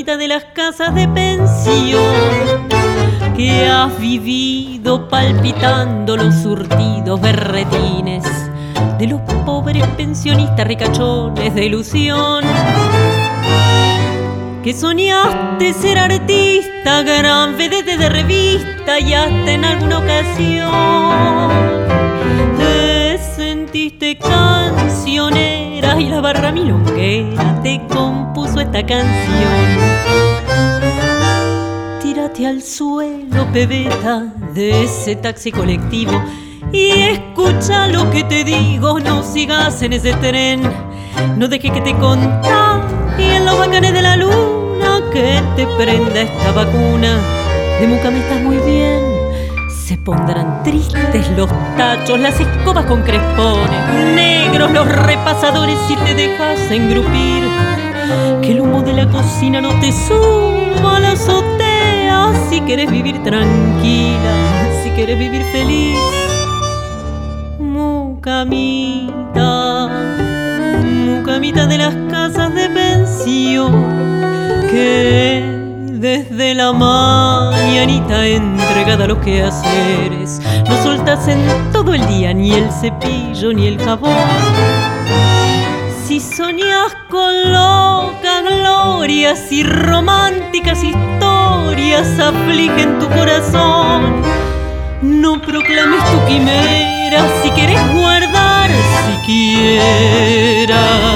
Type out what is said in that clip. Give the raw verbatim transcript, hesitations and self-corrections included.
mucamita de las casas de pensión, que has vivido palpitando los surtidos berretines de los pobres pensionistas ricachones de ilusión, que soñaste ser artista, gran vedette de revista, y hasta en alguna ocasión te sentiste cancionera y la barra milonguera te compuso esta canción. Tírate al suelo, pebeta, de ese taxi colectivo y escucha lo que te digo. No sigas en ese tren, no dejes que te contagien en los bacanes de la luna, que te prenda esta vacuna. De mucama estás muy bien, se pondrán tristes los tachos, las escobas con crespones negros, los repasadores si te dejas engrupir. Que el humo de la cocina no te suba a la azotea, si quieres vivir tranquila, si quieres vivir feliz. Mucamita, mucamita de las casas de pensión, que desde la mañanita entregada a los quehaceres no soltas en todo el día ni el cepillo ni el jabón. Si soñas con locas glorias y románticas historias afligen tu corazón, no proclames tu quimera si quieres guardar siquiera